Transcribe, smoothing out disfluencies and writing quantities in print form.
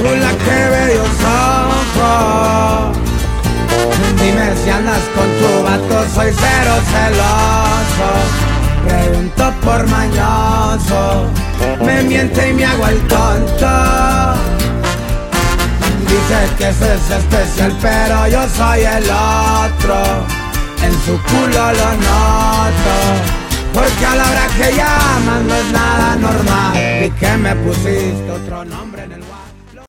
chula, qué bellos ojos. Dime si andas con tu vato, soy cero celoso. Pregunto por mañoso, me miente y me hago el tonto. Dice que ese es especial, pero yo soy el otro. En su culo lo noto, porque a la hora que llaman no es nada normal. Y que me pusiste otro nombre en el